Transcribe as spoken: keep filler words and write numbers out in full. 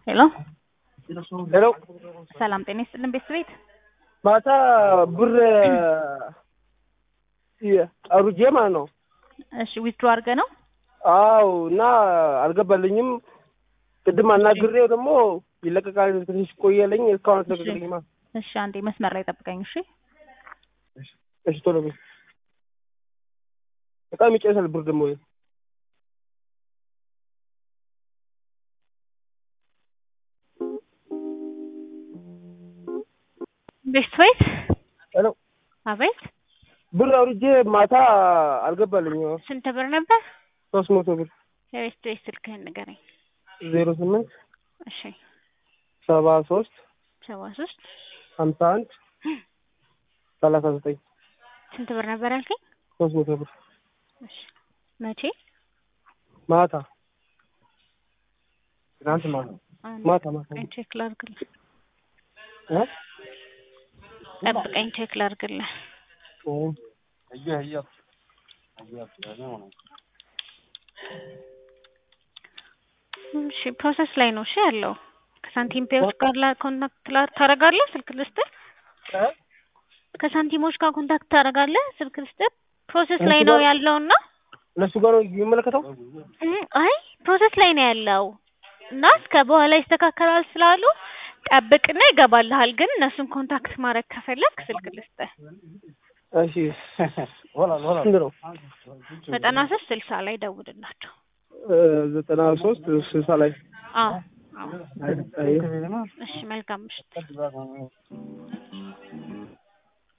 ሄሎ ሄሎ ሰላም ጤና ይስጥልን ቤተሰቤት ማታ ብር አሩጄ ማለት ነው። እሺ ዊዝድሮ አድርገህ ነው? አዎ እና አልገባልኝም። ቅድም አናግሬው ደግሞ ይለቀቃል ትንሽ ቆየልኝ እስካሁን አልተለቀቀልኝም። እሺ አንዴ መስመር ላይ ጠብቀኝ እሺ። እሺ ቶሎ በይ። በጣም ይጨሳል ብር ደግሞ ቤተሰቤት ሄሎ አቤት ብር አውርጄ ማታ አልገባልኝም። ስንት ብር ነበር? ሶስት መቶ ብር። የቤተሰቤት ስልክህን ንገረኝ። ዜሮ ስምንት እሺ ሰባ ሶስት ሰባ ሶስት ሀምሳ አንድ ሰላሳ ዘጠኝ ስንት ብር ነበር ያልከኝ? ሶስት መቶ ብር። እሺ መቼ? ማታ ትናንት ማታ ማታ ማታ ቼክ ላድርግልህ እ ጠብቀኝ ቼክ ላድርግልህ። አያ አያ እሺ ፕሮሰስ ላይ ነው። እሺ ያለው ከሳንቲም ፔዎች ጋር ኮንታክት ታደርጋለህ። ስልክ ልስጥህ? ከሳንቲሞች ጋር ኮንታክት ታደርጋለህ። ስልክ ልስጥህ? ፕሮሰስ ላይ ነው ያለውና እነሱ ጋር ነው የሚመለከተው? አይ ፕሮሰስ ላይ ነው ያለው እና እስከ በኋላ ይስተካከላል ስላሉ ጠብቅና ይገባልሃል። ግን እነሱን ኮንታክት ማድረግ ከፈለክ ስልክ ልስጥህ? እሺ ወላ ወላ እንደው ዘጠና ሶስት ስልሳ ላይ ደውልላቸው። ዘጠና ሶስት ስልሳ ላይ አዎ አዎ። እሺ መልካም ምሽት።